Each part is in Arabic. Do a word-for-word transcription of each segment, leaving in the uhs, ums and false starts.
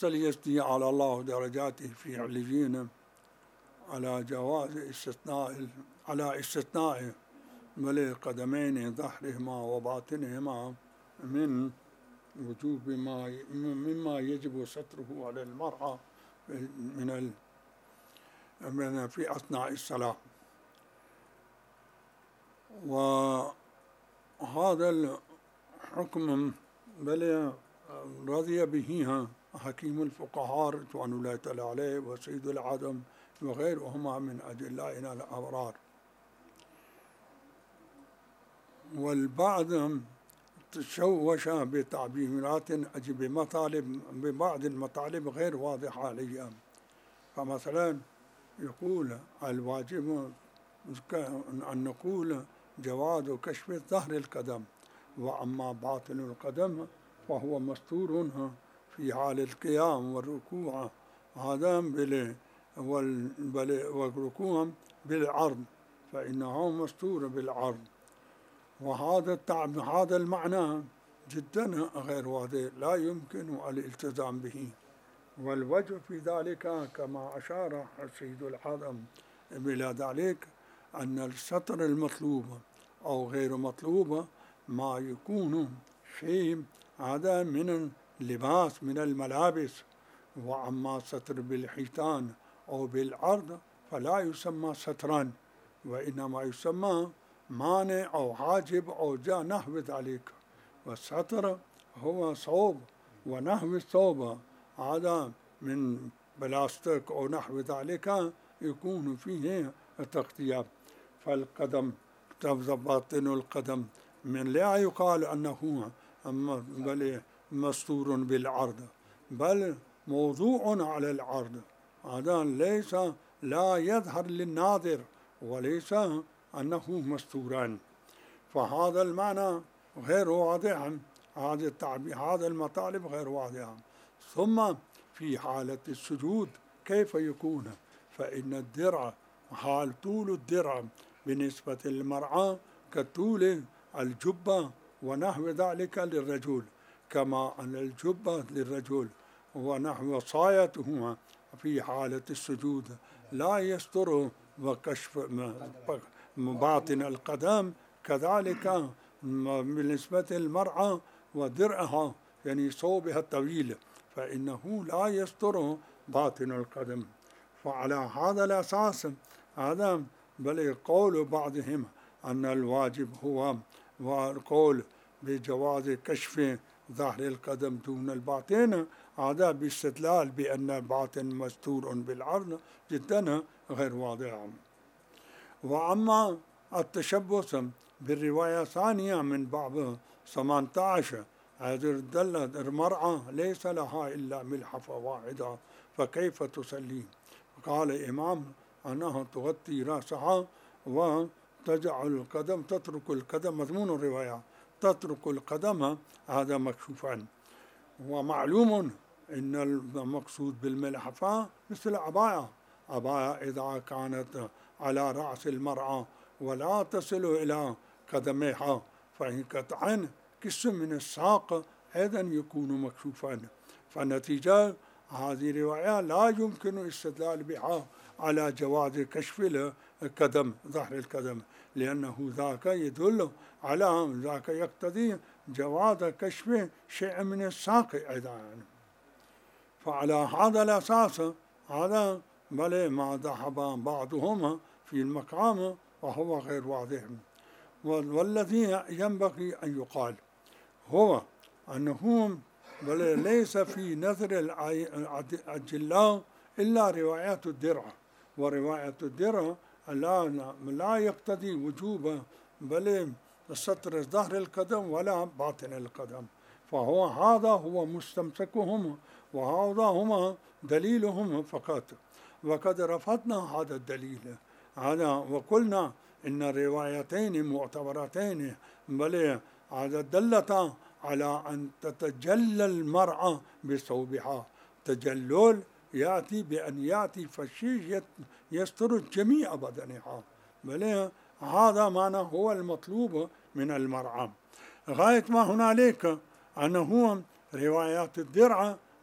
ليستطيع على الله درجاته في عليين على جواز استثناء على استثناء بل قدمين ظهرهما وباطنهما من وجوب ما مما يجب ستره على المرأة من من في أثناء الصلاة. وهذا الحكم بل رضي به حكيم الفقهاء رضوان الله تعالى عليه وسيد العدم وغيرهما من أدلائنا الأبرار. والبعض تشوش بتعبيرات بمطالب ببعض المطالب غير واضحة عليها. فمثلا يقول الواجب أن نقول جواز كشف ظهر القدم، وأما باطن القدم فهو مستور في حال القيام والركوع هذا والركوع بالعرض فإنه مستور بالعرض. وهذا هذا المعنى جدا غير واضح لا يمكن الالتزام به. والوجه في ذلك كما أشار السيد العظم إلى ذلك أن الستر المطلوب أو غير مطلوب ما يكون شيء هذا من اللباس من الملابس. وأما ستر بالحيطان أو بالعرض فلا يسمى سترا، وإنما يسمى مانع أو حاجب أو جاء نحو ذلك. والستر هو صوب ونحو الثوب هذا من بلاستيك أو نحو ذلك يكون فيه تغطية. فالقدم باطن القدم من لا يقال أنه بل مستور بالعرض بل موضوع على العرض، هذا ليس لا يظهر للناظر وليس أنه مستورا. فهذا المعنى غير واضح، هذا التعبير هذا المطالب غير واضحة. ثم في حالة السجود كيف يكون؟ فإن الدرع حال طول الدرع بالنسبة للمرأة كطول الجبة ونحو ذلك للرجل، كما أن الجبة للرجل ونحو صايته في حالة السجود لا يستر وكشف باطن القدم، كذلك بالنسبة للمرأة ودرعها يعني صوبها الطويل فإنه لا يستر باطن القدم. فعلى هذا الأساس هذا بل قول بعضهم أن الواجب هو والقول بجواز كشف ظهر القدم دون الباطن، هذا باستدلال بأن الباطن مستور بالعرض جدا غير واضح. وأما التشبث بالرواية الثانية من باب ثمانية عشر هذه الدلة المرأة ليس لها إلا ملحفة واحدة فكيف تصلي؟ قال الإمام أنها تغطي رأسها وتجعل القدم تترك القدم، مضمون الرواية تترك القدم هذا مكشوفا. ومعلوم أن المقصود بالملحفة مثل عباية عباية إذا كانت على رأس المرأة ولا تصل إلى قدميها فإن قطعا قسم من الساق أيضا يكون مكشوفا. فالنتيجة هذه الرواية لا يمكن الاستدلال بها على جواز كشف القدم ظهر القدم، لأنه ذاك يدل على ذاك يقتضي جواز كشف شيء من الساق أيضا. فعلى هذا الأساس هذا بل ما ذهب بعضهم في المقام وهو غير واضح. والذي ينبغي أن يقال هو أنه بل ليس في نظر الأجلاء إلا رواية الدرع، ورواية الدرع لا, لا يقتضي وجوب بل ستر ظهر القدم ولا باطن القدم. فهو هذا هو مستمسكهم وهذا هما دليلهم فقط. وقد رفضنا هذا الدليل هذا وقلنا إن الروايتين معتبرتين بل هذا دلتا على أن تتجلى المرأة بثوبها. تجلل يأتي بأن يأتي فشي يستر جميع بدنها، بل هذا معنى هو المطلوب من المرأة. غاية ما هنالك أنه روايات الدرع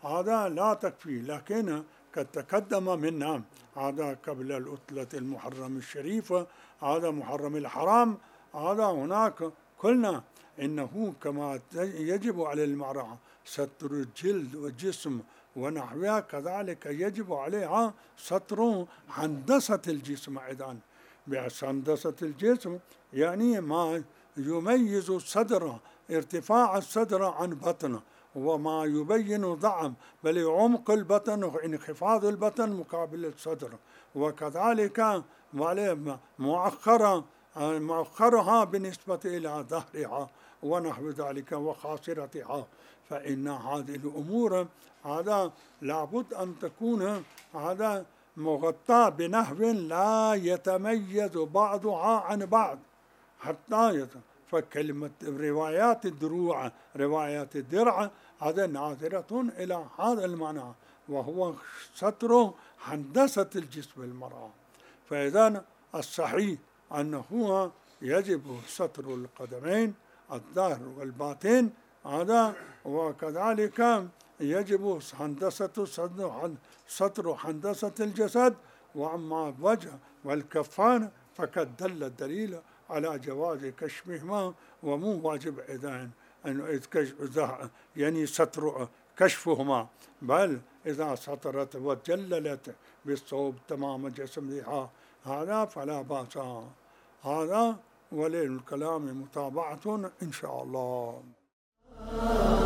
هذا لا تكفي، لكن قد تقدم منا هذا قبل الأطلة المحرم الشريفة، هذا محرم الحرام، هذا هناك قلنا إنه كما يجب على المرأة ستر الجلد والجسم ونحوها، كذلك يجب عليها ستر هندسة الجسم أيضا. بهندسة الجسم يعني ما يميز الصدر، ارتفاع الصدر عن بطن، وما يبين ضعف بل عمق البطن وانخفاض البطن مقابل الصدر، وكذلك مؤخرة مؤخرها بالنسبة إلى ظهرها ونحو ذلك وخاصرتها. فإن هذه الأمور هذا لابد أن تكون هذا مغطى بنحو لا يتميز بعضها عن بعض حتى يت... فكلمة روايات الدروع روايات الدرع هذا ناظرة إلى هذا المعنى، وهو ستر هندسة الجسم المرأة. فإذا الصحيح أنه يجب ستر القدمين الظاهر والباطن هذا، وكذلك يجب هندسة ستر هندسة الجسد. وأما الوجه والكفان فقد دل الدليل على جواز كشفهما، ومو واجب إذا يعني ستر كشفهما، بل إذا سترت وجللت بالصوب تمام جسمها هذا فلا بأس. هذا وللكلام متابعة إن شاء الله.